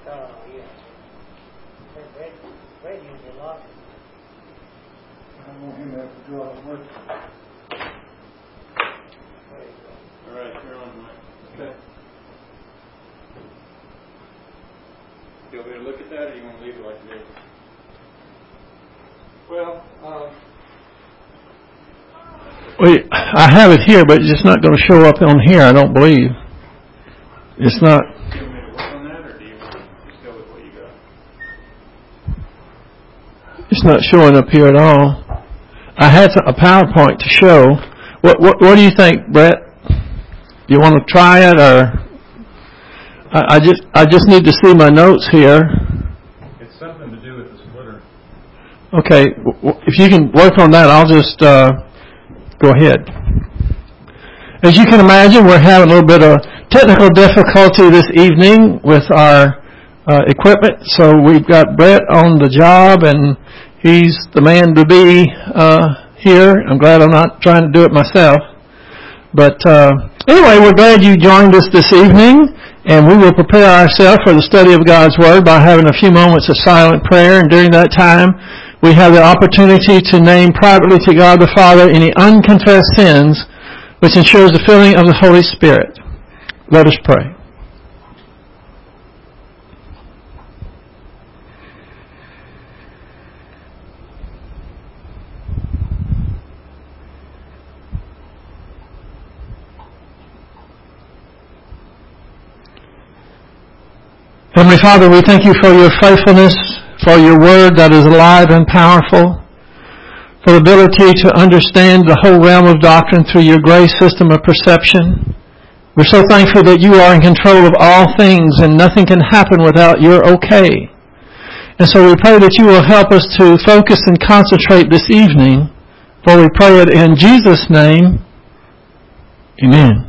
yeah. Brad usually lost it. I want him to have to do all the work. There you go. All right, you're on, Mike. Okay. Do you want me to look at that, or you want to leave it like it is? Well, I have it here, but it's just not going to show up on here, I don't believe. It's not. Do you want me to work on that, or do you want to just go with what you got? It's not showing up here at all. I had a PowerPoint to show. What do you think, Brett? Do you want to try it, or I just need to see my notes here. It's something to do with the splitter. Okay, if you can work on that, I'll just go ahead. As you can imagine, we're having a little bit of technical difficulty this evening with our equipment, so we've got Brett on the job, and he's the man to be here. I'm glad I'm not trying to do it myself. But anyway, we're glad you joined us this evening, and we will prepare ourselves for the study of God's Word by having a few moments of silent prayer, and during that time, we have the opportunity to name privately to God the Father any unconfessed sins, which ensures the filling of the Holy Spirit. Let us pray. Heavenly Father, we thank you for your faithfulness, for your word that is alive and powerful, for the ability to understand the whole realm of doctrine through your grace system of perception. We're so thankful that you are in control of all things and nothing can happen without your okay. And so we pray that you will help us to focus and concentrate this evening, for we pray it in Jesus' name. Amen.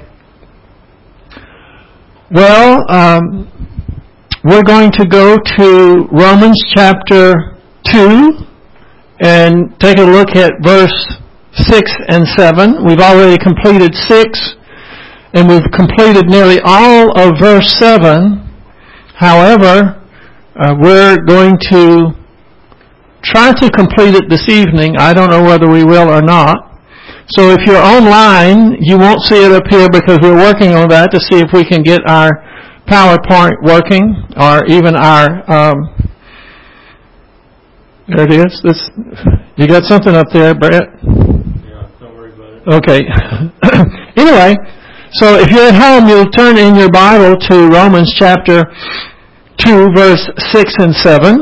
Well, we're going to go to Romans chapter 2 and take a look at verse 6 and 7. We've already completed 6, and we've completed nearly all of verse 7. However, we're going to try to complete it this evening. I don't know whether we will or not. So if you're online, you won't see it up here because we're working on that to see if we can get our PowerPoint working, or even our, there it is. You got something up there, Brett? Yeah, don't worry about it. Okay. Anyway, so if you're at home, you'll turn in your Bible to Romans chapter 2, verse 6 and 7.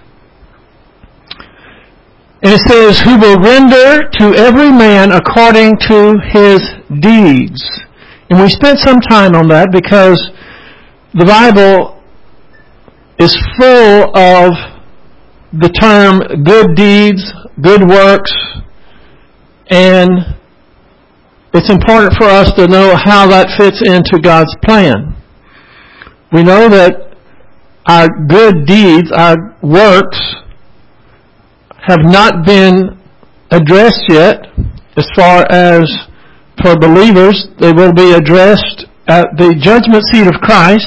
And it says, who will render to every man according to his deeds. And we spent some time on that because the Bible is full of the term good deeds, good works, and it's important for us to know how that fits into God's plan. We know that our good deeds, our works, have not been addressed yet. As far as for believers, they will be addressed at the judgment seat of Christ.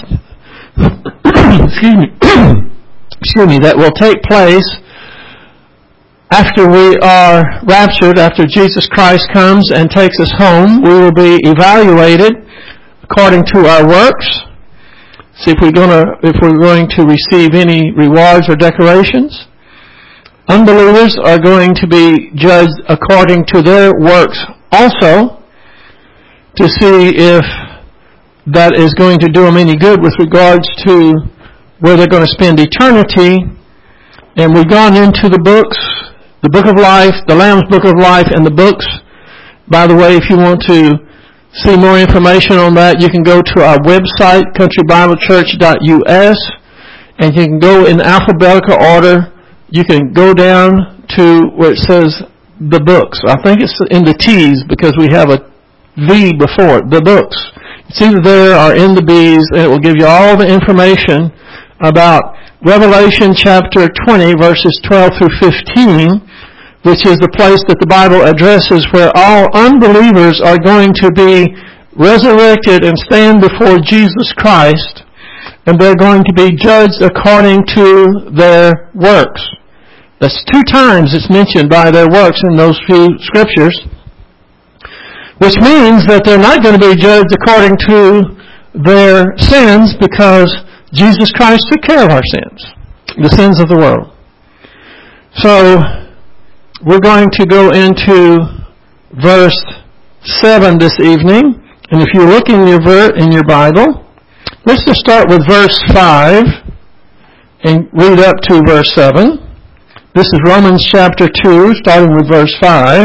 Excuse me, that will take place after we are raptured, after Jesus Christ comes and takes us home. We will be evaluated according to our works. See if we're going to receive any rewards or decorations. Unbelievers are going to be judged according to their works also, to see if that is going to do them any good with regards to where they're going to spend eternity. And we've gone into the books, the Book of Life, the Lamb's Book of Life, and the books. By the way, if you want to see more information on that, you can go to our website, countrybiblechurch.us, and you can go in alphabetical order. You can go down to where it says the books. I think it's in the T's because we have a V before it, the books. It's either there or in the B's, and it will give you all the information about Revelation chapter 20, verses 12 through 15, which is the place that the Bible addresses where all unbelievers are going to be resurrected and stand before Jesus Christ. and they're going to be judged according to their works. That's 2 times it's mentioned by their works in those few scriptures, which means that they're not going to be judged according to their sins, because Jesus Christ took care of our sins, the sins of the world. So we're going to go into verse 7 this evening, and if you're looking in your Bible, let's just start with verse 5 and read up to verse 7. This is Romans chapter 2, starting with verse 5.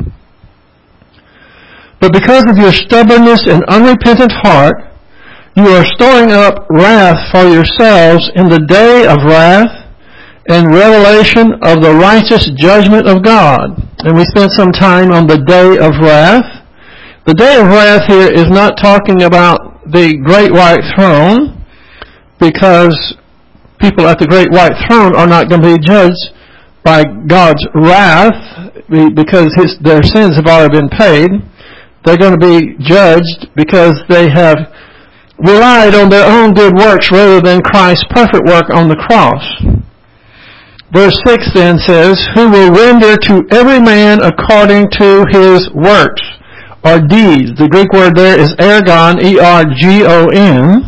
But because of your stubbornness and unrepentant heart, you are storing up wrath for yourselves in the day of wrath and revelation of the righteous judgment of God. And we spent some time on the day of wrath. The day of wrath here is not talking about the great white throne, because people at the great white throne are not going to be judged by God's wrath, because their sins have already been paid. They're going to be judged because they have relied on their own good works rather than Christ's perfect work on the cross. Verse 6 then says, who will render to every man according to his works, or deeds. The Greek word there is ergon, E-R-G-O-N.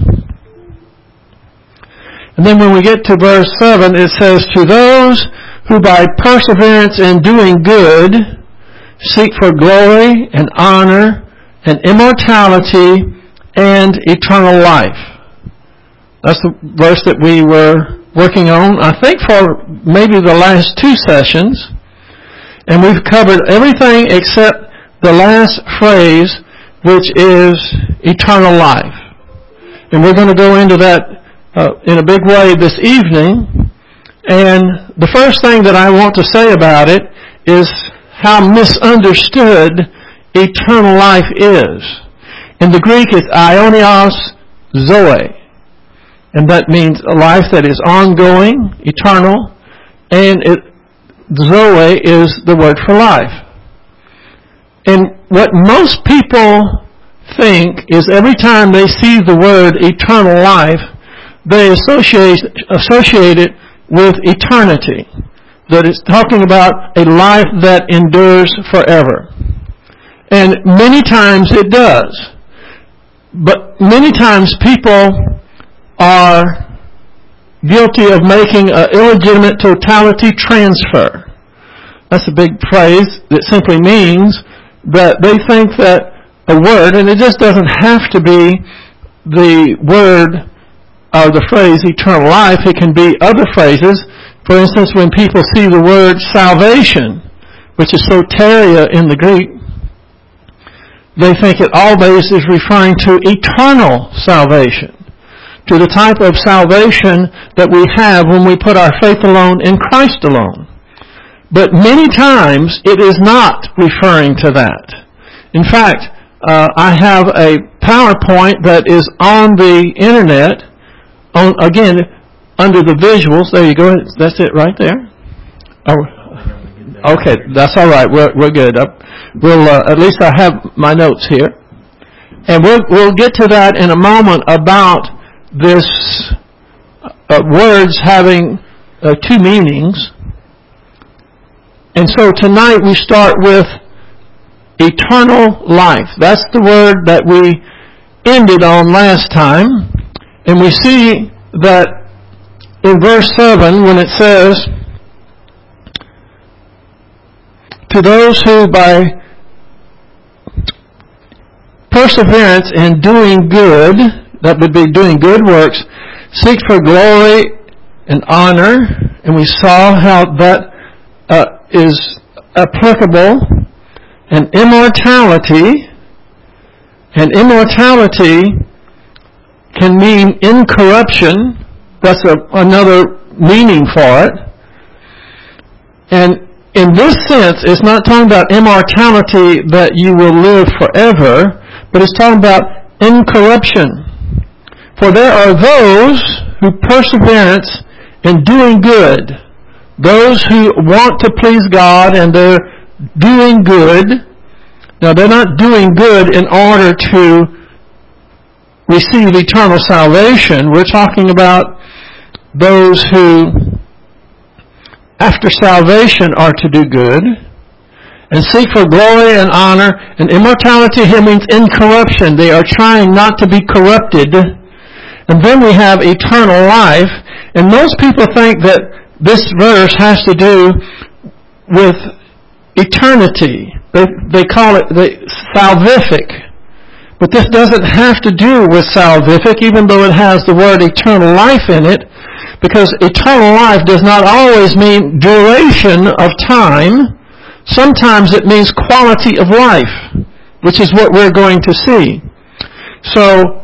And then when we get to verse 7, it says, to those who by perseverance in doing good seek for glory and honor and immortality and eternal life. That's the verse that we were working on, I think, for maybe the last 2 sessions. And we've covered everything except the last phrase, which is eternal life. And we're going to go into that in a big way this evening. And the first thing that I want to say about it is how misunderstood eternal life is. In the Greek, it's aionios zoe. And that means a life that is ongoing, eternal. And zoe is the word for life. And what most people think is every time they see the word eternal life, they associate it with eternity. That it's talking about a life that endures forever. And many times it does. But many times people are guilty of making an illegitimate totality transfer. That's a big phrase that simply means that they think that a word, and it just doesn't have to be the word or the phrase eternal life, it can be other phrases. For instance, when people see the word salvation, which is soteria in the Greek, they think it always is referring to eternal salvation, to the type of salvation that we have when we put our faith alone in Christ alone. But many times it is not referring to that. In fact, I have a PowerPoint that is on the internet, again, under the visuals. There you go. That's it right there. Oh, okay, that's all right. We're good. We'll at least I have my notes here, and we'll get to that in a moment about this words having 2 meanings. And so tonight we start with eternal life. That's the word that we ended on last time. And we see that in verse 7 when it says, to those who by perseverance in doing good, that would be doing good works, seek for glory and honor. And we saw how that is applicable, and immortality. And immortality can mean incorruption. That's another meaning for it. And in this sense, it's not talking about immortality that you will live forever, but it's talking about incorruption. For there are those who perseverance in doing good, those who want to please God and they're doing good. Now, they're not doing good in order to receive eternal salvation. We're talking about those who, after salvation, are to do good and seek for glory and honor. And immortality here means incorruption. They are trying not to be corrupted. And then we have eternal life. And most people think that this verse has to do with eternity. They call it salvific. But this doesn't have to do with salvific, even though it has the word eternal life in it, because eternal life does not always mean duration of time. Sometimes it means quality of life, which is what we're going to see. So,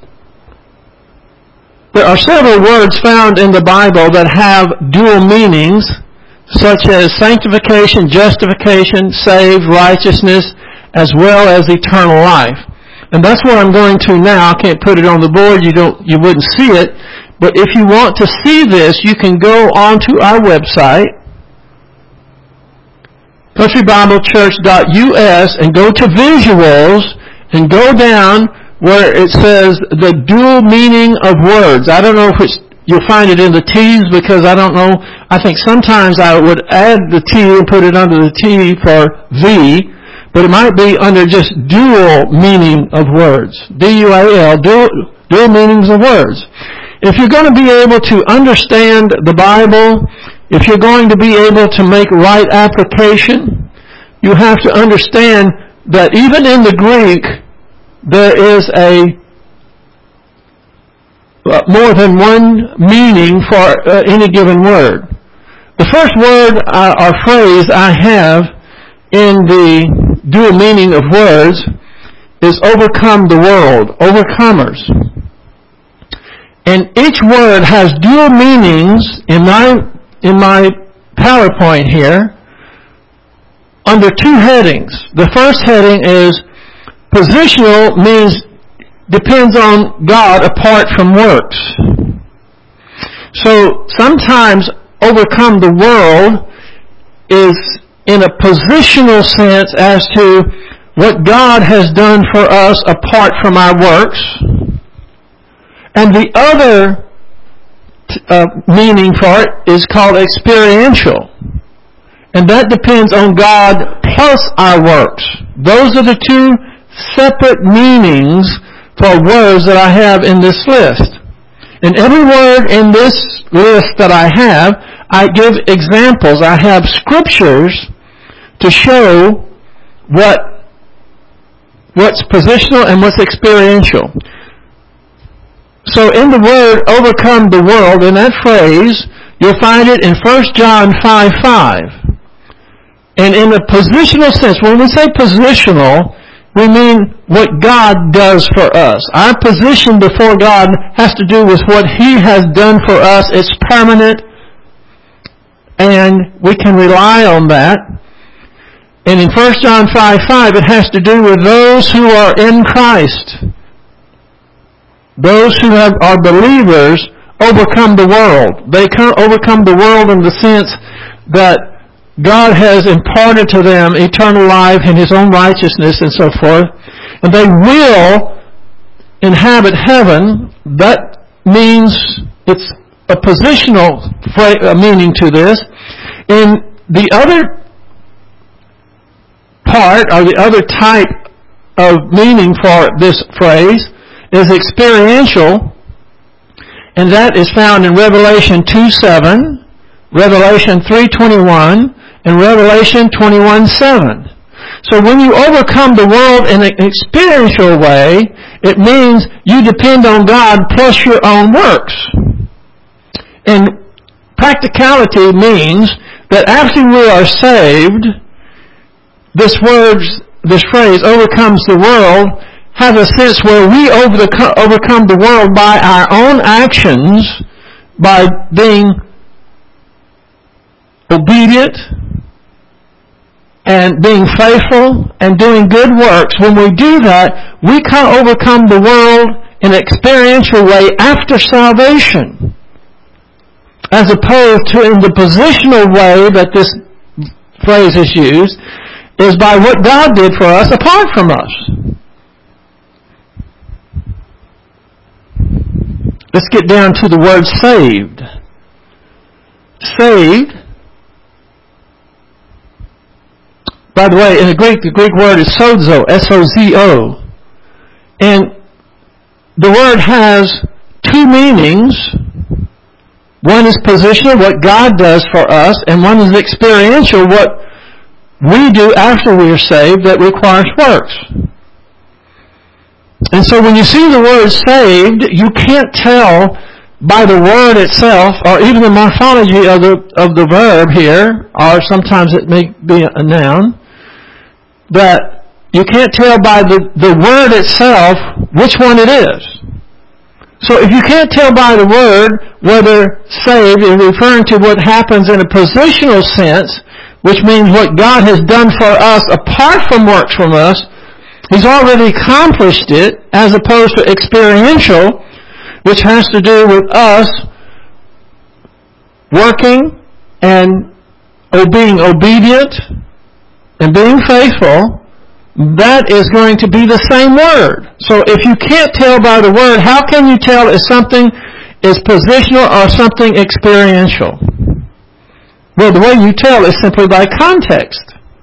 there are several words found in the Bible that have dual meanings, such as sanctification, justification, saved, righteousness, as well as eternal life. And that's what I'm going to now. I can't put it on the board. You wouldn't see it. But if you want to see this, you can go onto our website, countrybiblechurch.us, and go to visuals and go down where it says the dual meaning of words. I don't know if you'll find it in the T's, because I don't know. I think sometimes I would add the T and put it under the T for V, but it might be under just dual meaning of words. D-U-A-L, dual meanings of words. If you're going to be able to understand the Bible, if you're going to be able to make right application, you have to understand that even in the Greek, there is more than one meaning for any given word. The first word or phrase I have in the dual meaning of words is overcome the world, overcomers. And each word has dual meanings in my PowerPoint here under two headings. The first heading is positional, means depends on God apart from works. So sometimes overcome the world is in a positional sense as to what God has done for us apart from our works. And the other meaning for it is called experiential. And that depends on God plus our works. Those are the two separate meanings for words that I have in this list. And every word in this list that I have, I give examples. I have scriptures to show what's positional and what's experiential. So in the word overcome the world, in that phrase, you'll find it in 1 John 5:5. And in a positional sense, when we say positional, we mean what God does for us. Our position before God has to do with what He has done for us. It's permanent, and we can rely on that. And in 1 John 5:5, it has to do with those who are in Christ. Those who are believers overcome the world. They overcome the world in the sense that God has imparted to them eternal life and His own righteousness and so forth. And they will inhabit heaven. That means it's a positional meaning to this. In the other part, or the other type of meaning for this phrase, is experiential, and that is found in Revelation 2:7, Revelation 3:21, and Revelation 21:7. So when you overcome the world in an experiential way, it means you depend on God plus your own works. And practicality means that after we are saved, this phrase, overcomes the world, has a sense where we overcome the world by our own actions, by being obedient and being faithful and doing good works. When we do that, we can overcome the world in an experiential way after salvation, as opposed to in the positional way that this phrase is used, is by what God did for us apart from us. Let's get down to the word saved. Saved. By the way, in the Greek word is sozo, S-O-Z-O. And the word has two meanings. One is positional, what God does for us, and one is experiential, what we do after we are saved that requires works. And so when you see the word saved, you can't tell by the word itself, or even the morphology of the verb here, or sometimes it may be a noun, that you can't tell by the word itself which one it is. So if you can't tell by the word whether saved is referring to what happens in a positional sense, which means what God has done for us apart from works from us, He's already accomplished it, as opposed to experiential, which has to do with us working and being obedient and being faithful, that is going to be the same word. So if you can't tell by the word, how can you tell if something is positional or something experiential? Well, the way you tell is simply by context.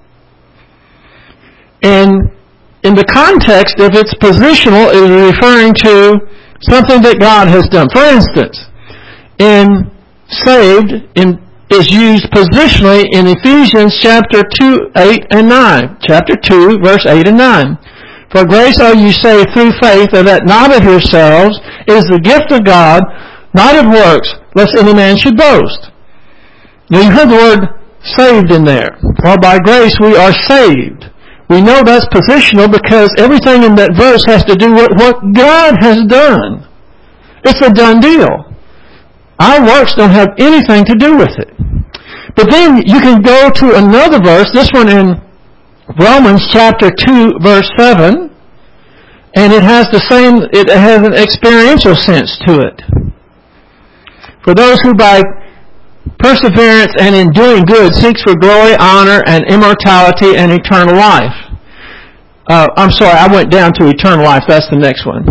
And in the context, if it's positional, it is referring to something that God has done. For instance, in saved is used positionally in Ephesians chapter 2, 8 and 9. Chapter 2, verse 8 and 9. For grace are you saved through faith, and that not of yourselves. It is the gift of God, not of works, lest any man should boast. Now you heard the word saved in there. For by grace we are saved. We know that's positional because everything in that verse has to do with what God has done. It's a done deal. Our works don't have anything to do with it. But then you can go to another verse, this one in Romans chapter 2, verse 7, and it has an experiential sense to it. For those who by perseverance and in doing good seeks for glory, honor, and immortality and eternal life. I'm sorry, I went down to eternal life. That's the next one.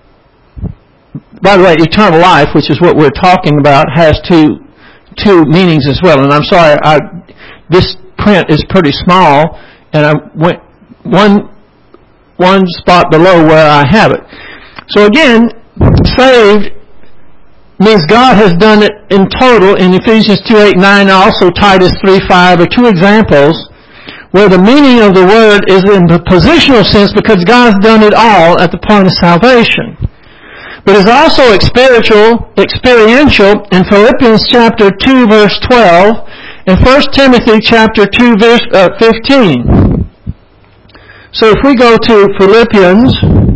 By the way, eternal life, which is what we're talking about, has two meanings as well. And I'm sorry, this print is pretty small, and I went one spot below where I have it. So again, saved means God has done it in total in Ephesians 2, 8, 9, and also Titus 3, 5 are two examples where the meaning of the word is in the positional sense because God's done it all at the point of salvation. But it's also experiential in Philippians chapter 2, verse 12, and 1 Timothy chapter 2, verse 15. So if we go to Philippians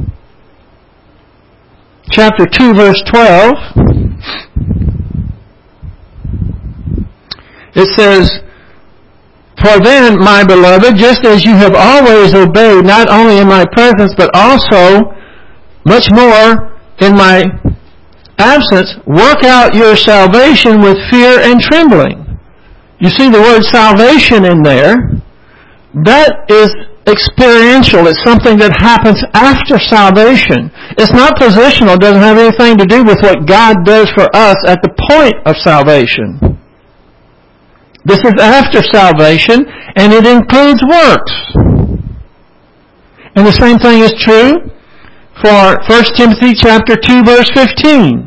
chapter 2, verse 12, it says, For then, my beloved, just as you have always obeyed, not only in my presence, but also much more in my absence, work out your salvation with fear and trembling. You see the word salvation in there. That is experiential. It's something that happens after salvation. It's not positional. It doesn't have anything to do with what God does for us at the point of salvation. This is after salvation, and it includes works. And the same thing is true for 1 Timothy chapter 2, verse 15.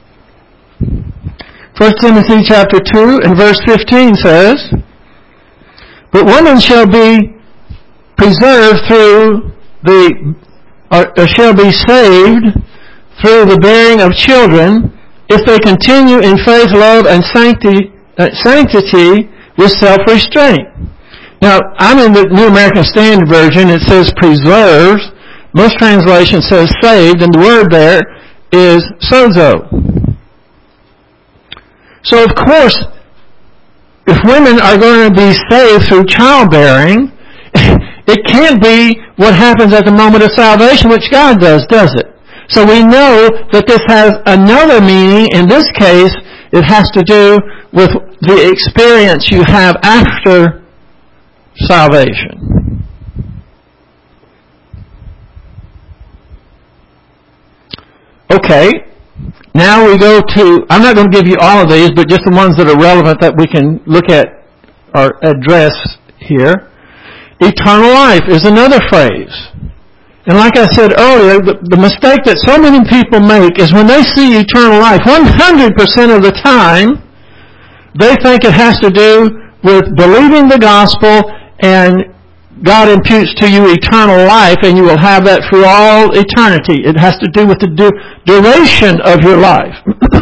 1 Timothy chapter 2 and verse 15 says, But women shall be preserved shall be saved through the bearing of children, if they continue in faith, love, and sanctity with self-restraint. Now, I'm in the New American Standard Version. It says preserves. Most translations says saved, and the word there is sozo. So, of course, if women are going to be saved through childbearing, it can't be what happens at the moment of salvation, which God does it? So we know that this has another meaning. In this case, it has to do with the experience you have after salvation. Okay, Now we go to, I'm not going to give you all of these, but just the ones that are relevant that we can look at or address here. Eternal life is another phrase. And like I said earlier, the mistake that so many people make is when they see eternal life, 100% of the time, they think it has to do with believing the gospel and God imputes to you eternal life and you will have that for all eternity. It has to do with the duration of your life.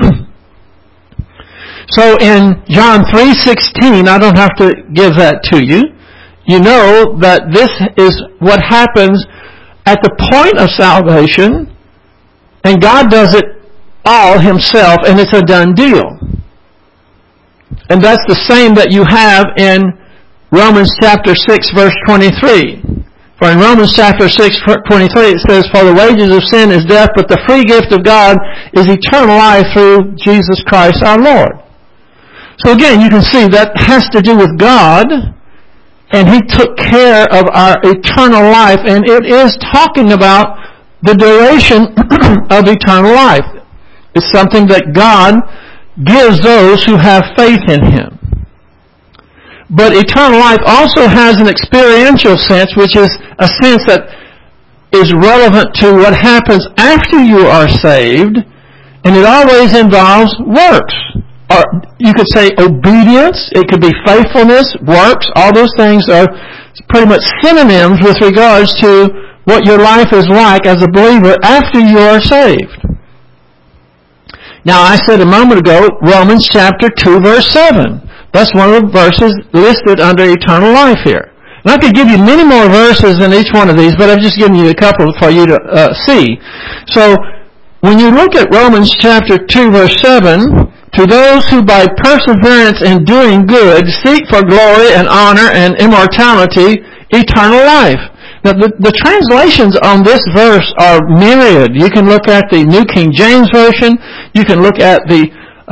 So in John 3:16, I don't have to give that to you. You know that this is what happens at the point of salvation, and God does it all himself, and it's a done deal. And that's the same that you have in Romans chapter 6, verse 23. For in Romans chapter 6, 23, it says, "For the wages of sin is death, but the free gift of God is eternal life through Jesus Christ our Lord." So again, you can see that has to do with God, and He took care of our eternal life, and it is talking about the duration of eternal life. It's something that God gives those who have faith in Him. But eternal life also has an experiential sense, which is a sense that is relevant to what happens after you are saved, and it always involves works. Or you could say obedience, it could be faithfulness, works, all those things are pretty much synonyms with regards to what your life is like as a believer after you are saved. Now I said a moment ago, Romans chapter 2 verse 7. That's one of the verses listed under eternal life here. And I could give you many more verses in each one of these, but I've just given you a couple for you to see. So when you look at Romans chapter 2 verse 7, "To those who by perseverance in doing good seek for glory and honor and immortality, eternal life." Now the translations on this verse are myriad. You can look at the New King James Version. You can look at the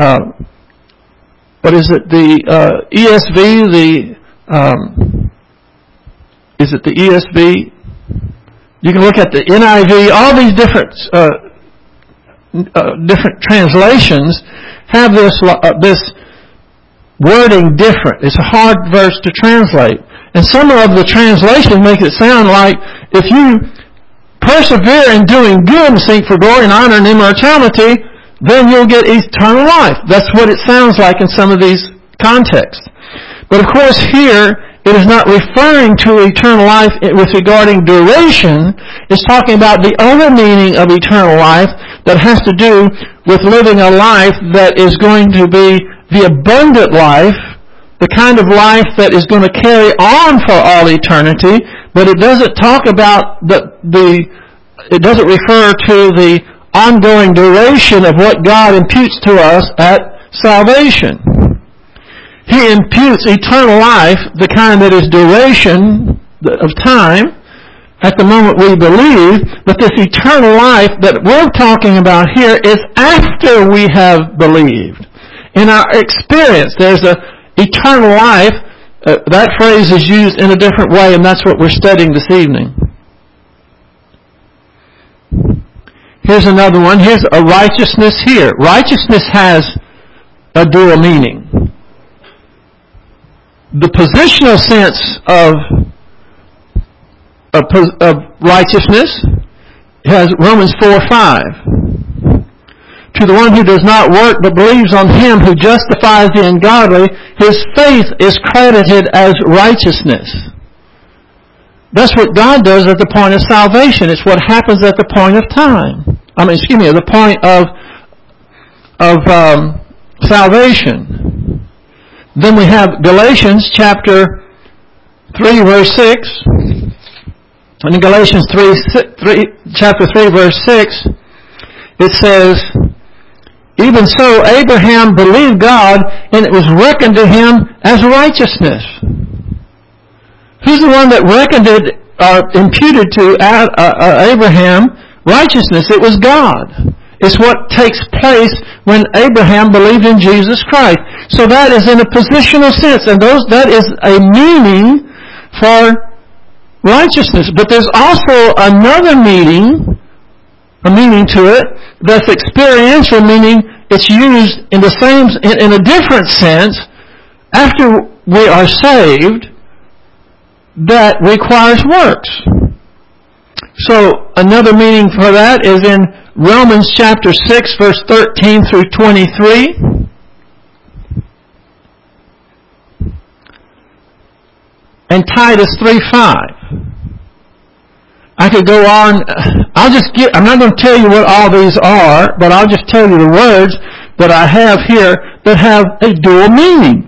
ESV, is it the ESV? You can look at the NIV. All these different translations have this wording different. It's a hard verse to translate. And some of the translations make it sound like if you persevere in doing good and seek for glory and honor and immortality, then you'll get eternal life. That's what it sounds like in some of these contexts. But of course here, it is not referring to eternal life with regarding duration. It's talking about the other meaning of eternal life that has to do with living a life that is going to be the abundant life, the kind of life that is going to carry on for all eternity, but it doesn't talk about it doesn't refer to the ongoing duration of what God imputes to us at salvation. He imputes eternal life, the kind that is duration of time, at the moment we believe, but this eternal life that we're talking about here is after we have believed. In our experience, there's an eternal life. That phrase is used in a different way, and that's what we're studying this evening. Here's another one. Here's a righteousness here. Righteousness has a dual meaning. The positional sense of righteousness has Romans 4:5. "To the one who does not work but believes on Him who justifies the ungodly, his faith is credited as righteousness." That's what God does at the point of salvation. It's what happens at the point of time. At the point of salvation. Then we have Galatians chapter 3 verse 6. And in Galatians chapter 3 verse 6, it says, "Even so Abraham believed God, and it was reckoned to him as righteousness." Who's the one that reckoned it or imputed to Abraham righteousness? It was God. It's what takes place when Abraham believed in Jesus Christ. So that is in a positional sense, and that is a meaning for righteousness. But there's also another meaning a meaning to it that's experiential, meaning it's used in the same, in a different sense after we are saved that requires works. So another meaning for that is in Romans chapter 6, verse 13 through 23. And Titus 3:5. I could go on. I'm not going to tell you what all these are, but I'll just tell you the words that I have here that have a dual meaning.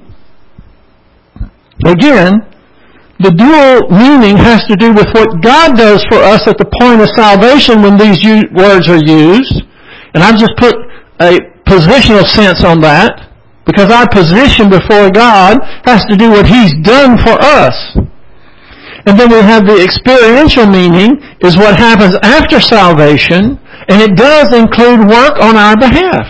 Again, the dual meaning has to do with what God does for us at the point of salvation when these words are used. And I've just put a positional sense on that, because our position before God has to do what He's done for us. And then we have the experiential meaning, is what happens after salvation, and it does include work on our behalf.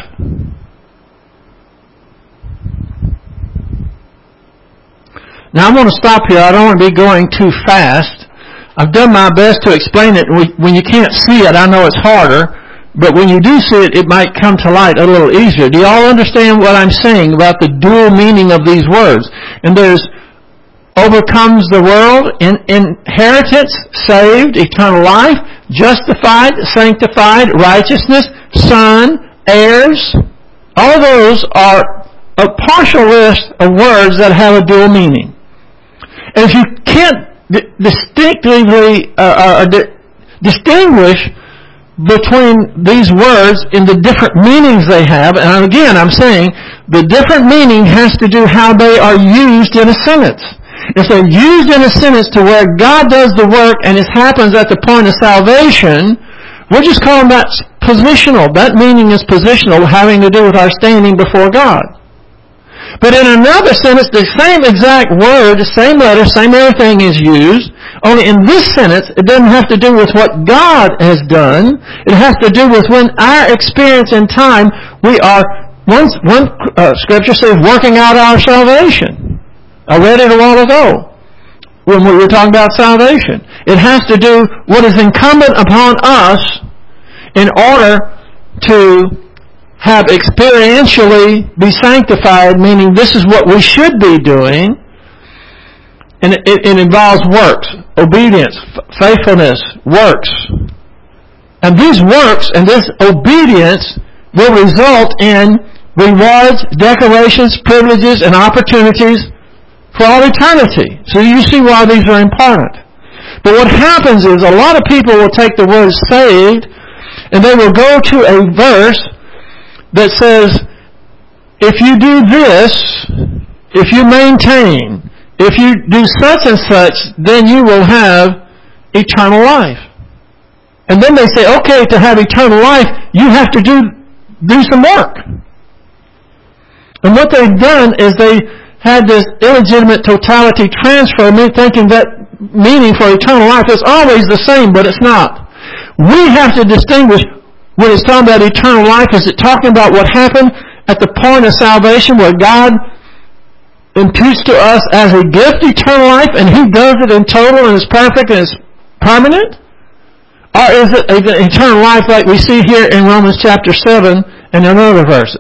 Now I'm going to stop here. I don't want to be going too fast. I've done my best to explain it. When you can't see it, I know it's harder, but when you do see it, it might come to light a little easier. Do you all understand what I'm saying about the dual meaning of these words? And there's overcomes the world, inheritance, saved, eternal life, justified, sanctified, righteousness, son, heirs. All those are a partial list of words that have a dual meaning. And if you can't distinctively distinguish between these words in the different meanings they have, and again I'm saying the different meaning has to do how they are used in a sentence. If they're used in a sentence to where God does the work and it happens at the point of salvation, we're just calling that positional. That meaning is positional, having to do with our standing before God. But in another sentence, the same exact word, the same letter, same everything is used, only in this sentence, it doesn't have to do with what God has done. It has to do with when our experience in time, we are, one scripture says, working out our salvation. I read it a while ago when we were talking about salvation. It has to do what is incumbent upon us in order to have experientially be sanctified, meaning this is what we should be doing, and it involves works, obedience, faithfulness, works. And these works and this obedience will result in rewards, decorations, privileges, and opportunities for all eternity. So you see why these are important. But what happens is a lot of people will take the word saved and they will go to a verse that says, if you do this, if you maintain, if you do such and such, then you will have eternal life. And then they say, okay, to have eternal life, you have to do some work. And what they've done is they had this illegitimate totality transfer, thinking that meaning for eternal life is always the same, but it's not. We have to distinguish when it's talking about eternal life. Is it talking about what happened at the point of salvation where God imputes to us as a gift eternal life and He does it in total and is perfect and is permanent? Or is it an eternal life like we see here in Romans chapter 7 and in other verses?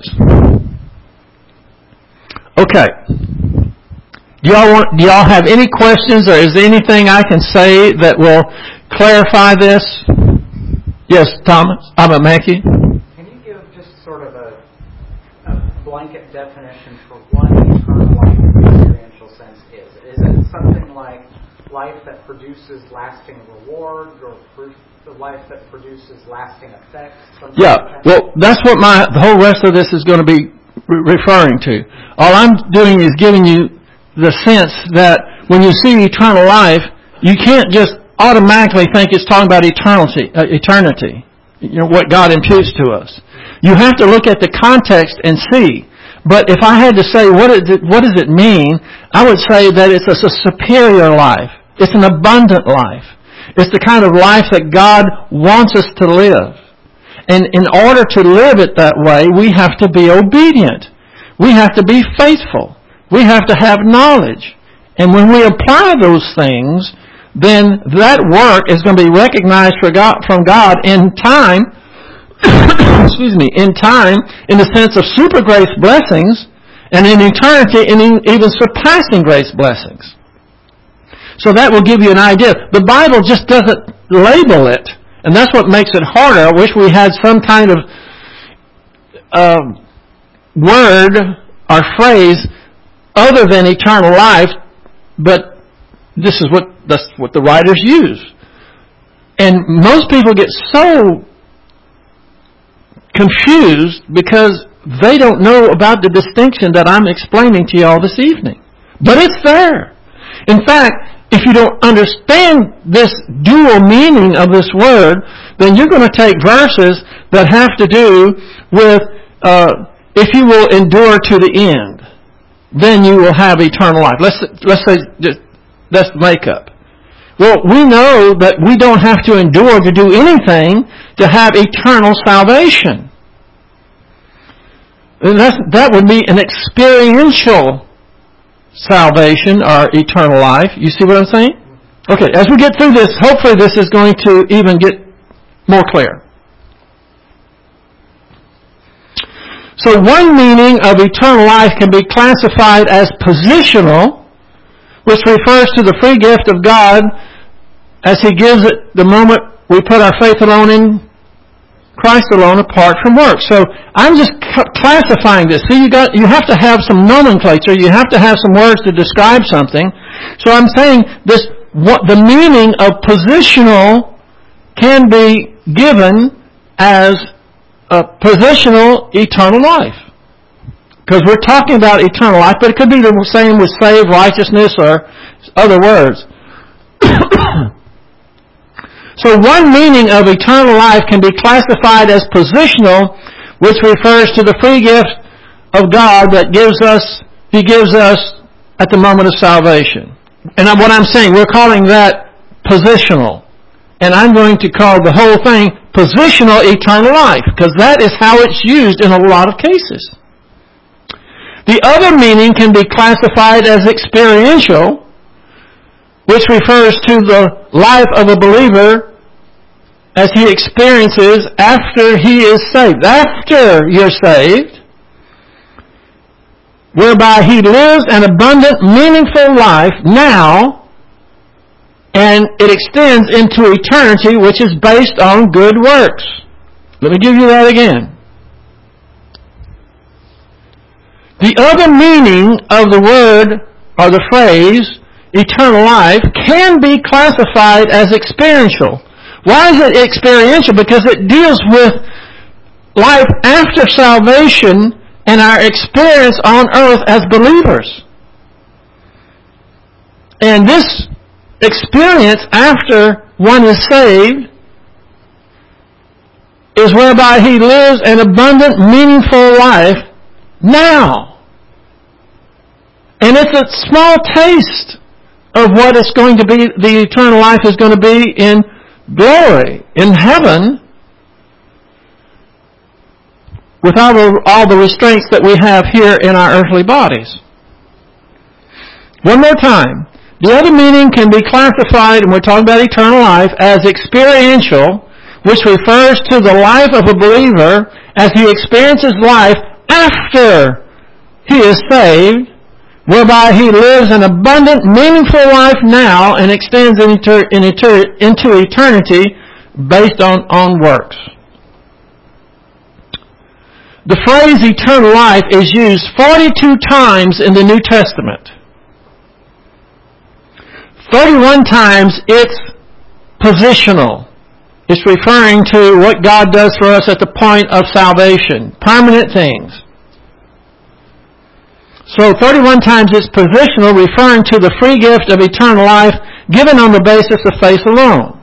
Okay. Do y'all have any questions, or is there anything I can say that will clarify this? Yes, Thomas. Mackie. Can you give just sort of a blanket definition for what eternal life in the experiential sense is? Is it something like life that produces lasting reward, or the life that produces lasting effects? Yeah. Well, that's what the whole rest of this is going to be referring to. All I'm doing is giving you the sense that when you see eternal life, you can't just automatically think it's talking about eternity, what God imputes to us. You have to look at the context and see. But if I had to say, what does it mean? I would say that it's a superior life. It's an abundant life. It's the kind of life that God wants us to live. And in order to live it that way, we have to be obedient. We have to be faithful. We have to have knowledge. And when we apply those things, then that work is going to be recognized from God in time excuse me, in time, in the sense of super grace blessings, and in eternity, in even surpassing grace blessings. So that will give you an idea. The Bible just doesn't label it, and that's what makes it harder. I wish we had some kind of word or phrase other than eternal life, but that's what the writers use. And most people get so confused because they don't know about the distinction that I'm explaining to you all this evening. But it's there. In fact, if you don't understand this dual meaning of this word, then you're going to take verses that have to do with if you will endure to the end, then you will have eternal life. Let's say that's makeup. Well, we know that we don't have to endure to do anything to have eternal salvation. And that would be an experiential salvation or eternal life. You see what I'm saying? Okay, as we get through this, hopefully this is going to even get more clear. So one meaning of eternal life can be classified as positional, which refers to the free gift of God as He gives it the moment we put our faith alone in Christ alone apart from works. So I'm just classifying this. See, you have to have some nomenclature. You have to have some words to describe something. So I'm saying the meaning of positional can be given as a positional eternal life. Because we're talking about eternal life, but it could be the same with saved, righteousness, or other words. So one meaning of eternal life can be classified as positional, which refers to the free gift of God that He gives us at the moment of salvation. And what I'm saying, we're calling that positional. And I'm going to call the whole thing positional eternal life, because that is how it's used in a lot of cases. The other meaning can be classified as experiential, which refers to the life of a believer as he experiences after he is saved. After you're saved, whereby he lives an abundant, meaningful life now, and it extends into eternity, which is based on good works. Let me give you that again. The other meaning of the word or the phrase eternal life can be classified as experiential. Why is it experiential? Because it deals with life after salvation and our experience on earth as believers. And this experience after one is saved is whereby he lives an abundant, meaningful life now. And it's a small taste of what it's going to be, the eternal life is going to be in glory, in heaven, without all the restraints that we have here in our earthly bodies. One more time. The other meaning can be classified, and we're talking about eternal life, as experiential, which refers to the life of a believer as he experiences life after he is saved, whereby he lives an abundant, meaningful life now and extends into eternity based on works. The phrase eternal life is used 42 times in the New Testament. 31 times it's positional. It's referring to what God does for us at the point of salvation. Permanent things. So 31 times it's positional, referring to the free gift of eternal life given on the basis of faith alone.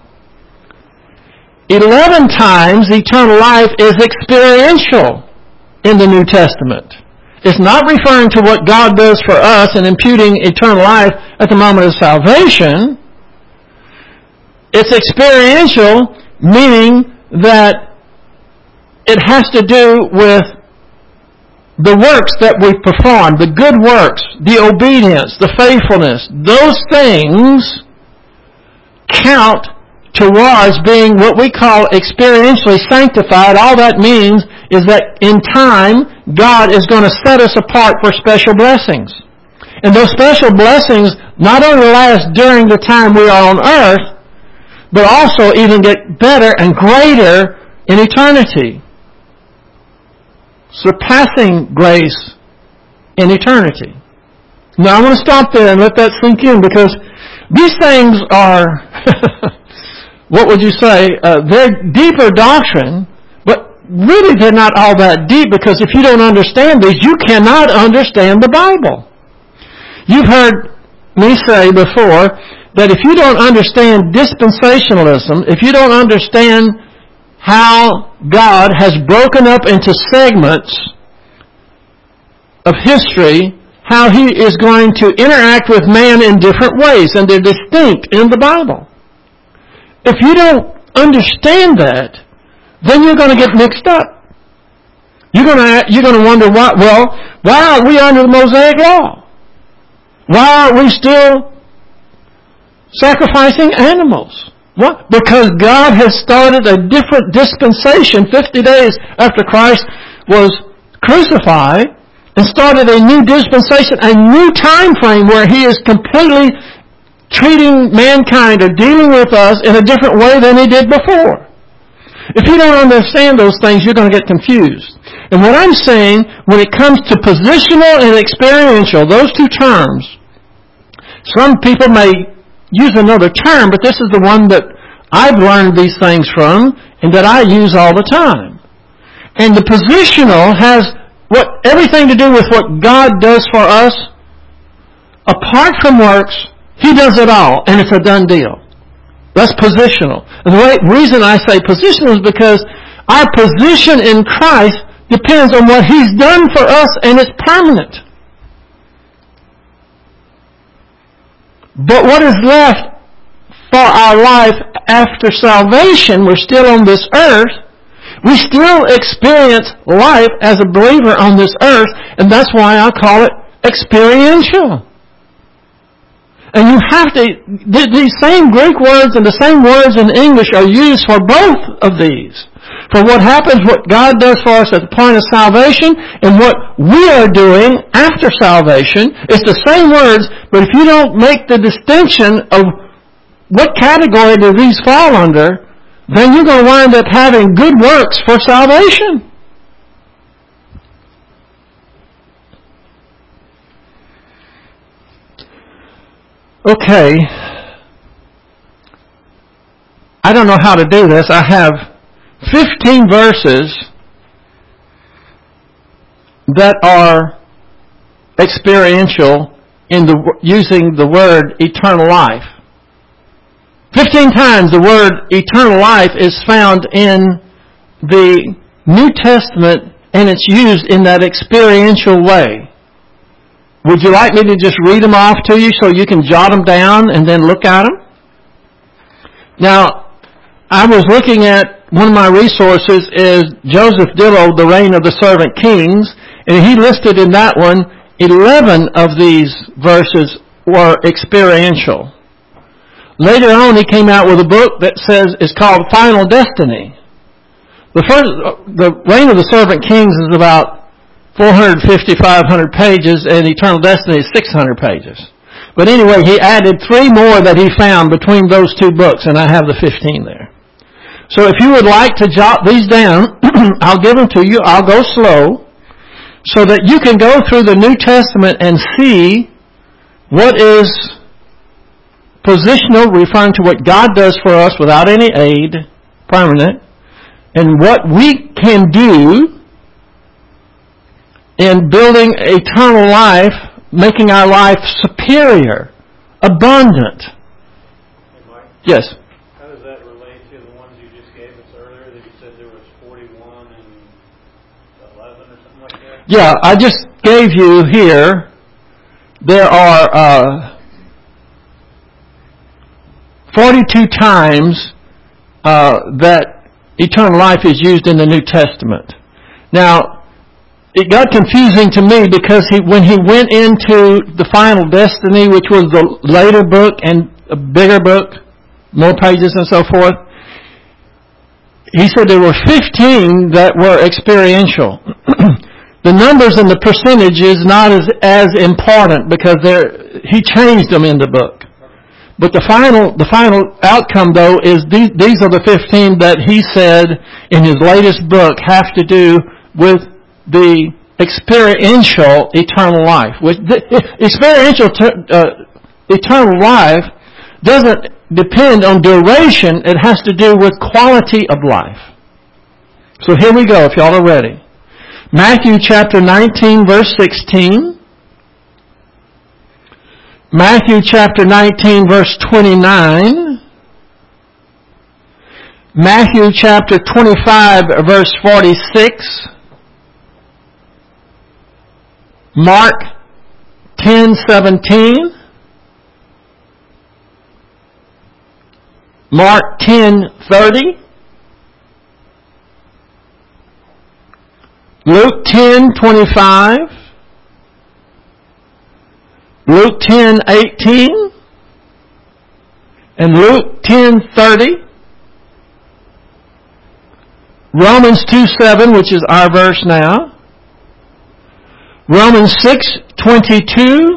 11 times eternal life is experiential in the New Testament. It's not referring to what God does for us in imputing eternal life at the moment of salvation. It's experiential, meaning that it has to do with the works that we perform, the good works, the obedience, the faithfulness. Those things count towards being what we call experientially sanctified. All that means is that in time, God is going to set us apart for special blessings. And those special blessings not only last during the time we are on earth, but also even get better and greater in eternity. Surpassing grace in eternity. Now I want to stop there and let that sink in, because these things are, what would you say, they're deeper doctrine, but really they're not all that deep, because if you don't understand these, you cannot understand the Bible. You've heard me say before that if you don't understand dispensationalism, if you don't understand how God has broken up into segments of history, how He is going to interact with man in different ways, and they're distinct in the Bible. If you don't understand that, then you're going to get mixed up. You're going to wonder why are we under the Mosaic Law? Why are we still sacrificing animals? What? Because God has started a different dispensation 50 days after Christ was crucified, and started a new dispensation, a new time frame where He is completely treating mankind or dealing with us in a different way than He did before. If you don't understand those things, you're going to get confused. And what I'm saying, when it comes to positional and experiential, those two terms, some people may use another term, but this is the one that I've learned these things from and that I use all the time. And the positional has everything to do with what God does for us. Apart from works, He does it all, and it's a done deal. That's positional. And the reason I say positional is because our position in Christ depends on what He's done for us, and it's permanent. But what is left for our life after salvation, we're still on this earth, we still experience life as a believer on this earth, and that's why I call it experiential. And you have to, these same Greek words and the same words in English are used for both of these. For what happens, what God does for us at the point of salvation, and what we are doing after salvation, it's the same words, but if you don't make the distinction of what category do these fall under, then you're going to wind up having good works for salvation. Okay. I don't know how to do this. I have 15 verses that are experiential in using the word eternal life. 15 times the word eternal life is found in the New Testament, and it's used in that experiential way. Would you like me to just read them off to you so you can jot them down and then look at them? Now, I was looking at, one of my resources is Joseph Dillow, The Reign of the Servant Kings, and he listed in that one 11 of these verses were experiential. Later on, he came out with a book that is called Final Destiny. The Reign of the Servant Kings is about 450, 500 pages, and Eternal Destiny is 600 pages. But anyway, he added 3 more that he found between those 2 books, and I have the 15 there. So if you would like to jot these down, I'll give them to you. I'll go slow so that you can go through the New Testament and see what is positional, referring to what God does for us without any aid, permanent, and what we can do in building eternal life, making our life superior, abundant. Hey, Mike? Yes? How does that relate to the ones you just gave us earlier that you said there was 41 and 11 or something like that? Yeah, I just gave you here, there are 42 times that eternal life is used in the New Testament. Now, it got confusing to me because when he went into the Final Destiny, which was the later book and a bigger book, more pages and so forth. He said there were 15 that were experiential. The numbers and the percentage is not as important because he changed them in the book. But the final outcome, though, is these are the 15 that he said in his latest book have to do with the experiential eternal life. Experiential eternal life doesn't depend on duration. It has to do with quality of life. So here we go, if y'all are ready. Matthew chapter 19, verse 16. Matthew chapter 19, verse 29. Matthew chapter 25, verse 46. Mark 10:17. Mark 10:30. Luke 10:25. Luke 10:18. And Luke 10:30. Romans 2:7, which is our verse now. Romans 6:22.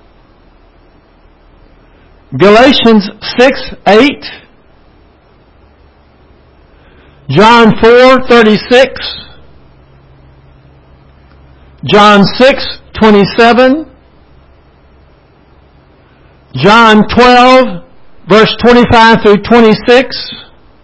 Galatians 6:8. John 4:36. John 6:27. John 12, verse 25 through 26.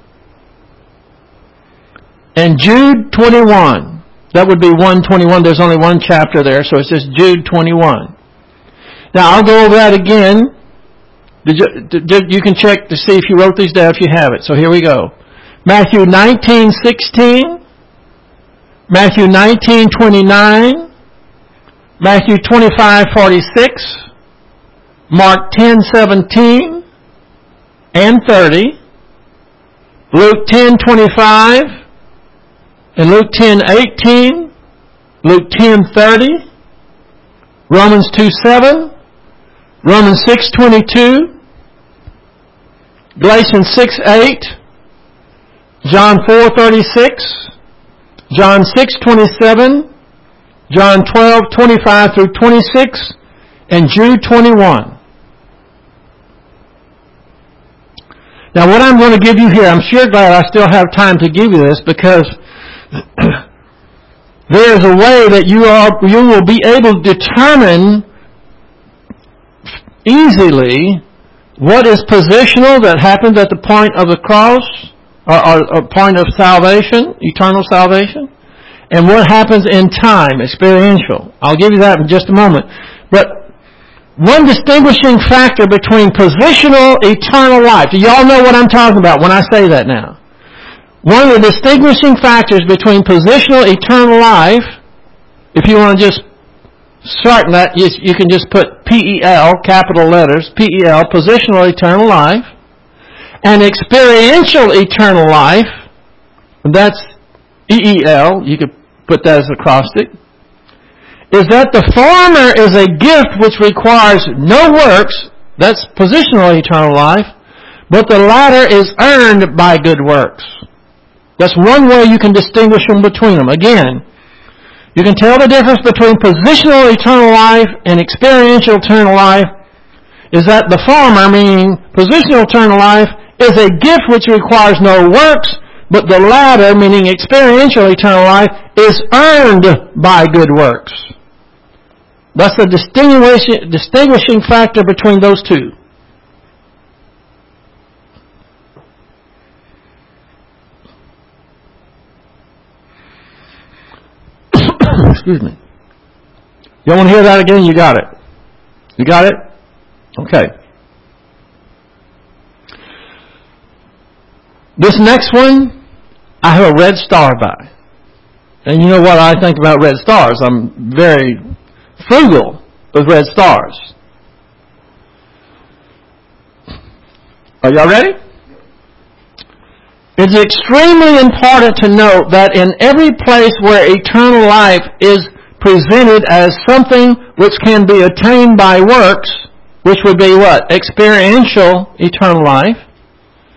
And Jude 21. That would be 121. There's only one chapter there, so it says Jude 21. Now, I'll go over that again. You can check to see if you wrote these down if you have it. So here we go. Matthew 19:16. Matthew 19:29. Matthew 25:46. Mark 10:17 and 30. Luke 10:25. And Luke 10:18, Luke 10:30, Romans 2:7, Romans 6:22, Galatians 6:8, John 4:36, John 6:27, John 12:25 through 26, and Jude 21. Now, what I'm going to give you here, I'm sure glad I still have time to give you this because there is a way that you will be able to determine easily what is positional that happens at the point of the cross or a point of salvation, eternal salvation, and what happens in time, experiential. I'll give you that in just a moment. But one distinguishing factor between positional eternal life. Do y'all know what I'm talking about when I say that now? One of the distinguishing factors between positional eternal life, if you want to just shorten that, you can just put PEL, capital letters, PEL, positional eternal life, and experiential eternal life, and that's EEL, you could put that as acrostic, is that the former is a gift which requires no works, that's positional eternal life, but the latter is earned by good works. That's one way you can distinguish them between them. Again, you can tell the difference between positional eternal life and experiential eternal life is that the former, meaning positional eternal life, is a gift which requires no works, but the latter, meaning experiential eternal life, is earned by good works. That's the distinguishing factor between those two. Excuse me. You want to hear that again? You got it. You got it? Okay. This next one, I have a red star by. And you know what I think about red stars. I'm very frugal with red stars. Are y'all ready? It's extremely important to note that in every place where eternal life is presented as something which can be attained by works, which would be what? Experiential eternal life.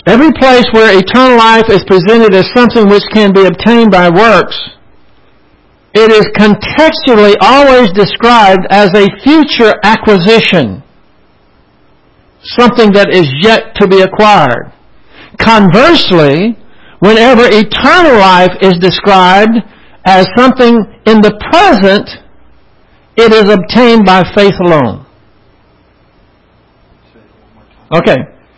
Every place where eternal life is presented as something which can be obtained by works, it is contextually always described as a future acquisition, something that is yet to be acquired. Conversely, whenever eternal life is described as something in the present, it is obtained by faith alone. Okay.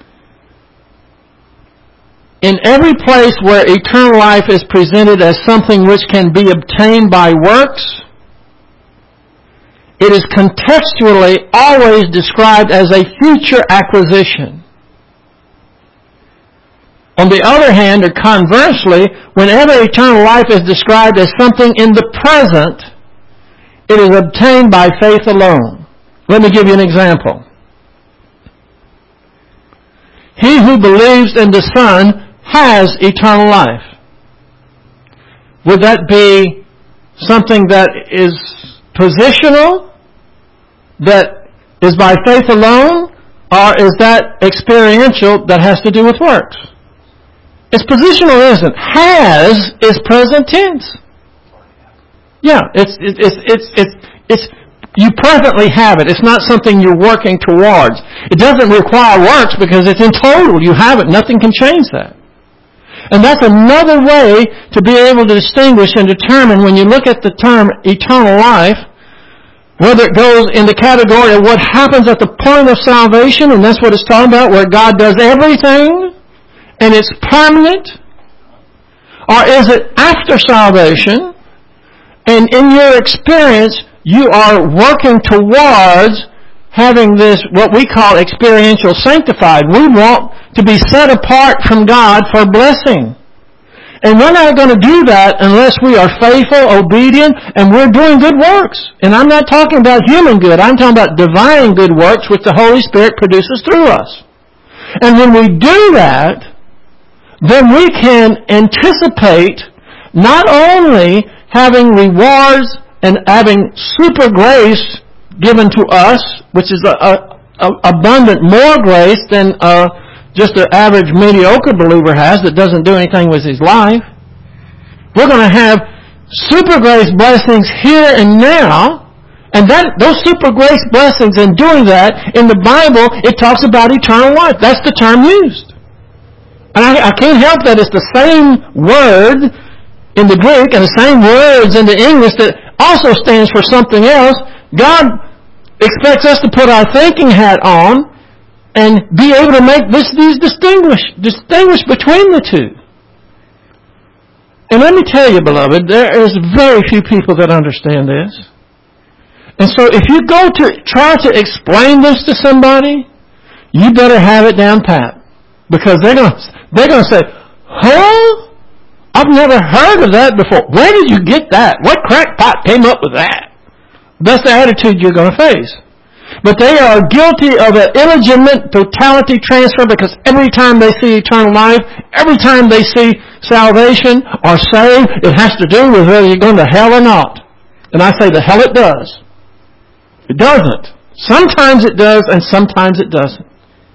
In every place where eternal life is presented as something which can be obtained by works, it is contextually always described as a future acquisition. On the other hand, or conversely, whenever eternal life is described as something in the present, it is obtained by faith alone. Let me give you an example. He who believes in the Son has eternal life. Would that be something that is positional, that is by faith alone, or is that experiential that has to do with works? It's positional, isn't it? Has is present tense. Yeah, it's you presently have it. It's not something you're working towards. It doesn't require works because it's in total. You have it. Nothing can change that. And that's another way to be able to distinguish and determine when you look at the term eternal life, whether it goes in the category of what happens at the point of salvation, and that's what it's talking about, where God does everything, and it's permanent, or is it after salvation, and in your experience, you are working towards having this, what we call experiential sanctified. We want to be set apart from God for blessing. And we're not going to do that unless we are faithful, obedient, and we're doing good works. And I'm not talking about human good. I'm talking about divine good works which the Holy Spirit produces through us. And when we do that, then we can anticipate not only having rewards and having super grace given to us, which is abundant more grace than just an average mediocre believer has that doesn't do anything with his life. We're going to have super grace blessings here and now, and those super grace blessings, in doing that, in the Bible, it talks about eternal life. That's the term used. And I can't help that it's the same word in the Greek and the same words in the English that also stands for something else. God expects us to put our thinking hat on and be able to make these distinguish between the two. And let me tell you, beloved, there is very few people that understand this. And so if you go to try to explain this to somebody, you better have it down pat. Because they're going to say, huh? I've never heard of that before. Where did you get that? What crackpot came up with that? That's the attitude you're going to face. But they are guilty of an illegitimate totality transfer because every time they see eternal life, every time they see salvation or saved, it has to do with whether you're going to hell or not. And I say the hell it does. It doesn't. Sometimes it does and sometimes it doesn't.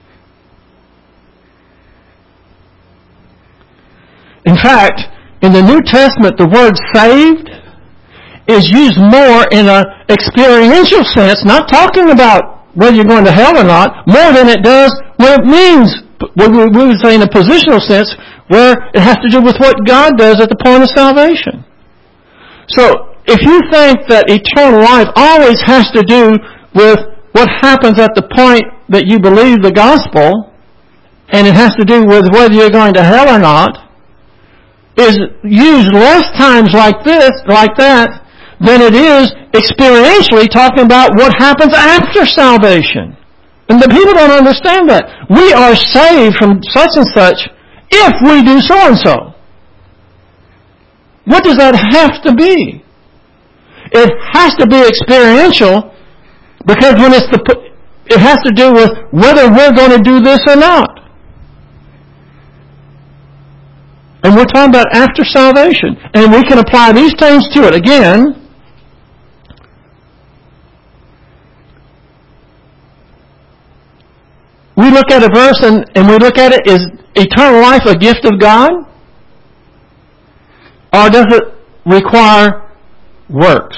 In fact, in the New Testament, the word saved is used more in an experiential sense, not talking about whether you're going to hell or not, more than it does what it means, we would say in a positional sense, where it has to do with what God does at the point of salvation. So, if you think that eternal life always has to do with what happens at the point that you believe the gospel, and it has to do with whether you're going to hell or not, is used less times like that, than it is experientially talking about what happens after salvation. And the people don't understand that. We are saved from such and such if we do so and so. What does that have to be? It has to be experiential because when it has to do with whether we're going to do this or not. And we're talking about after salvation. And we can apply these things to it. Again, we look at a verse and we look at it, is eternal life a gift of God? Or does it require works?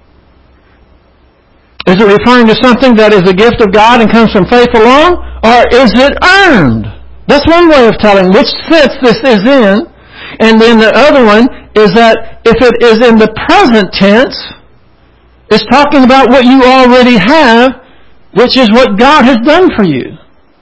Is it referring to something that is a gift of God and comes from faith alone? Or is it earned? That's one way of telling which sense this is in. And then the other one is that if it is in the present tense, it's talking about what you already have, which is what God has done for you.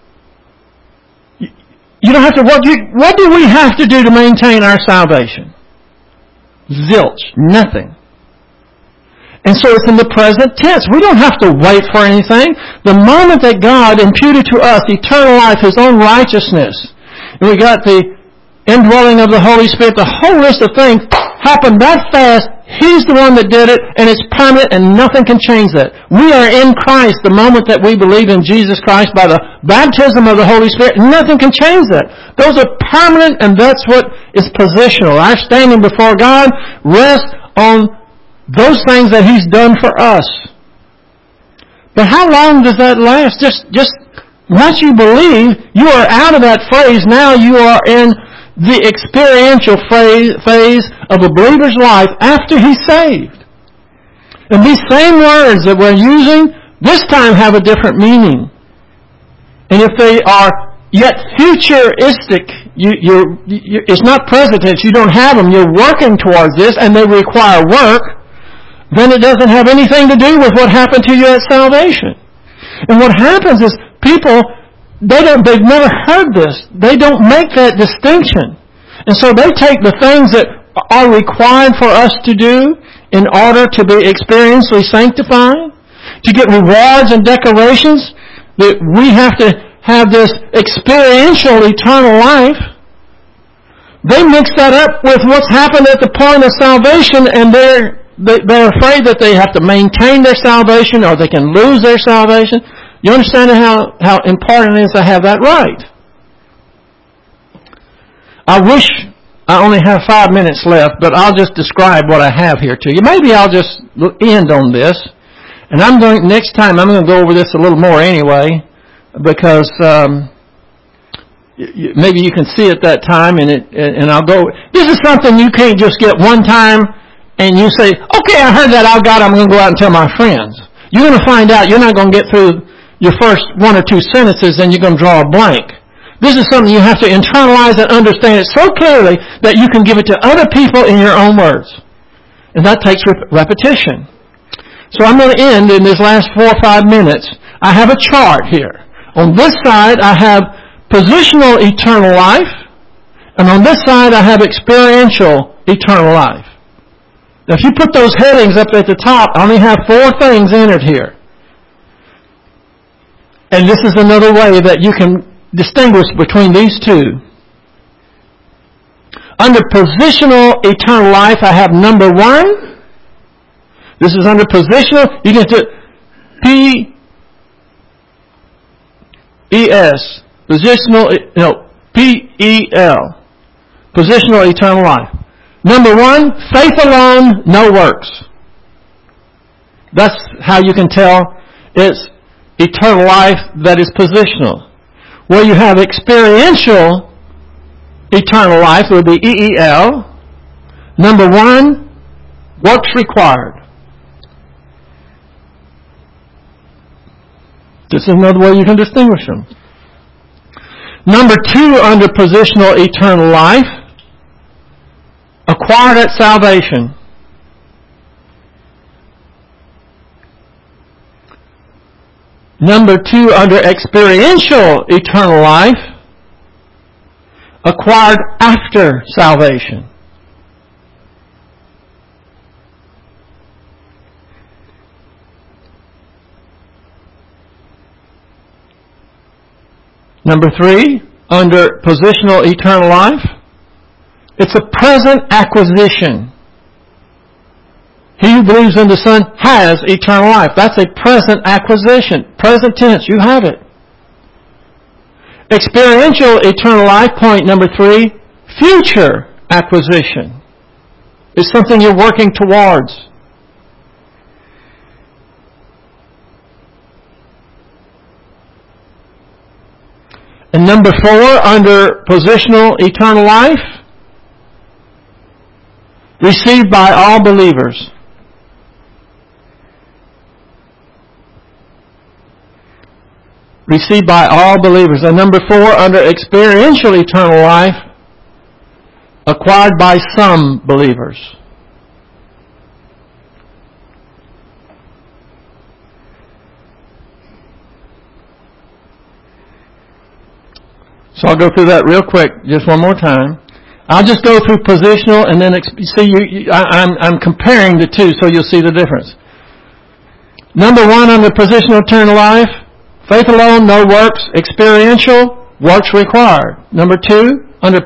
You don't have to work. What do we have to do to maintain our salvation? Zilch. Nothing. And so it's in the present tense. We don't have to wait for anything. The moment that God imputed to us eternal life, His own righteousness, and we got the indwelling of the Holy Spirit, the whole list of things happened that fast. He's the one that did it, and it's permanent, and nothing can change that. We are in Christ the moment that we believe in Jesus Christ by the baptism of the Holy Spirit. Nothing can change that. Those are permanent, and that's what is positional. Our standing before God rests on those things that He's done for us. But how long does that last? Just once you believe, you are out of that phrase. Now you are in the experiential phase of a believer's life after he's saved. And these same words that we're using this time have a different meaning. And if they are yet futuristic, it's not present tense, you don't have them, you're working towards this, and they require work, then it doesn't have anything to do with what happened to you at salvation. And what happens is people, they've never heard this. They don't make that distinction. And so they take the things that are required for us to do in order to be experientially sanctified, to get rewards and decorations, that we have to have this experiential eternal life. They mix that up with what's happened at the point of salvation, and they're afraid that they have to maintain their salvation or they can lose their salvation. You understand how important it is to have that right? I wish I only have 5 minutes left, but I'll just describe what I have here to you. Maybe I'll just end on this. And next time I'm going to go over this a little more anyway, because maybe you can see it that time, and I'll go. This is something you can't just get one time and you say, okay, I heard that, I'm going to go out and tell my friends. You're going to find out you're not going to get through your first 1 or 2 sentences and you're going to draw a blank. This is something you have to internalize and understand it so clearly that you can give it to other people in your own words. And that takes repetition. So I'm going to end in this last 4 or 5 minutes. I have a chart here. On this side, I have positional eternal life. And on this side, I have experiential eternal life. Now, if you put those headings up at the top, I only have 4 things entered here. And this is another way that you can distinguish between these two. Under positional eternal life, I have number 1. This is under positional. You can do P-E-S. Positional, P-E-L. Positional eternal life. Number 1, faith alone, no works. That's how you can tell it's eternal life that is positional. Where you have experiential eternal life would be EEL. Number 1, works required. This is another way you can distinguish them. Number 2, under positional eternal life, acquired at salvation. Number 2, under experiential eternal life, acquired after salvation. Number 3, under positional eternal life, it's a present acquisition. He who believes in the Son has eternal life. That's a present acquisition. Present tense, you have it. Experiential eternal life, point number 3, future acquisition. It's something you're working towards. And number 4, under positional eternal life, received by all believers. Received by all believers. And number 4, under experiential eternal life, acquired by some believers. So I'll go through that real quick, just one more time. I'll just go through positional and then I'm comparing the two so you'll see the difference. Number 1 under positional eternal life, faith alone, no works, experiential, works required. Number 2, under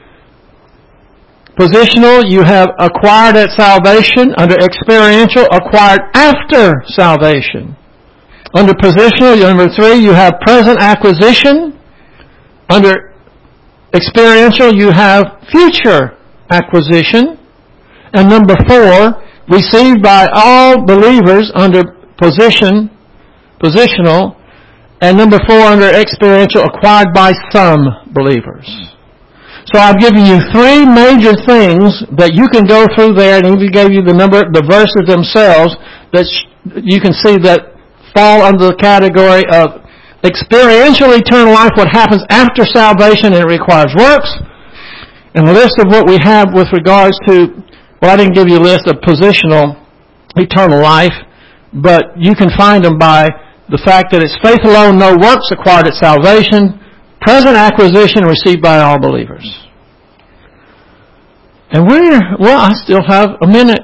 positional, you have acquired at salvation. Under experiential, acquired after salvation. Under positional, number 3, you have present acquisition. Under experiential, you have future acquisition. And number 4, received by all believers under positional. And number 4, under experiential, acquired by some believers. So I've given you 3 major things that you can go through there, and even gave you the verses themselves that you can see that fall under the category of experiential eternal life, what happens after salvation, and it requires works. And a list of what we have with regards to, well, I didn't give you a list of positional eternal life, but you can find them by the fact that it's faith alone, no works, acquired at salvation, present acquisition, received by all believers. And I still have a minute.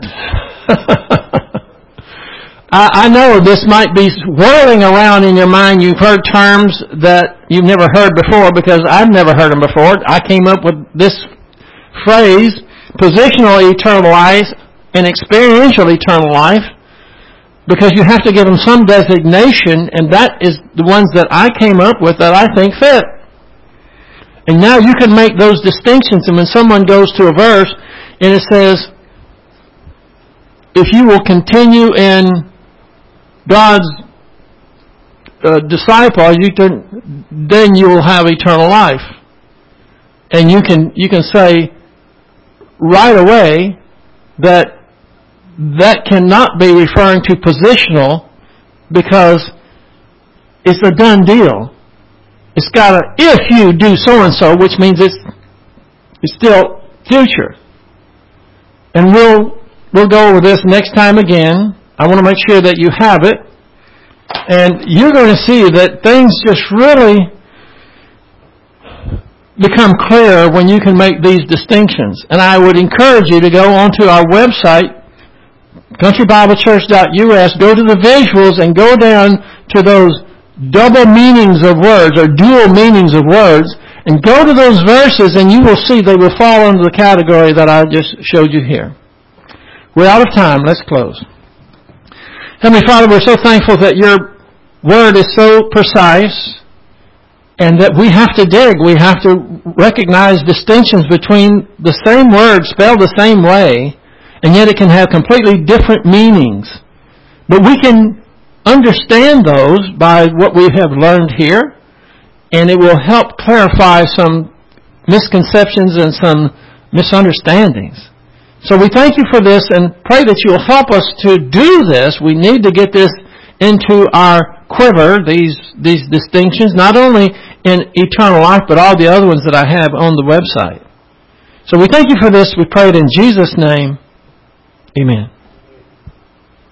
I know this might be whirling around in your mind. You've heard terms that you've never heard before, because I've never heard them before. I came up with this phrase, positional eternal life and experiential eternal life, because you have to give them some designation, and that is the ones that I came up with that I think fit. And now you can make those distinctions, and when someone goes to a verse and it says, if you will continue in God's disciple, then you will have eternal life. And you can say right away that cannot be referring to positional, because it's a done deal. It's got if you do so and so, which means it's still future. And we'll go over this next time again. I want to make sure that you have it. And you're going to see that things just really become clearer when you can make these distinctions. And I would encourage you to go onto our website, countrybiblechurch.us, go to the visuals and go down to those double meanings of words or dual meanings of words, and go to those verses, and you will see they will fall under the category that I just showed you here. We're out of time. Let's close. Heavenly Father, we're so thankful that your word is so precise, and that we have to dig. We have to recognize distinctions between the same word spelled the same way, and yet it can have completely different meanings. But we can understand those by what we have learned here, and it will help clarify some misconceptions and some misunderstandings. So we thank you for this and pray that you'll help us to do this. We need to get this into our quiver, these distinctions, not only in eternal life, but all the other ones that I have on the website. So we thank you for this. We pray it in Jesus' name. Amen.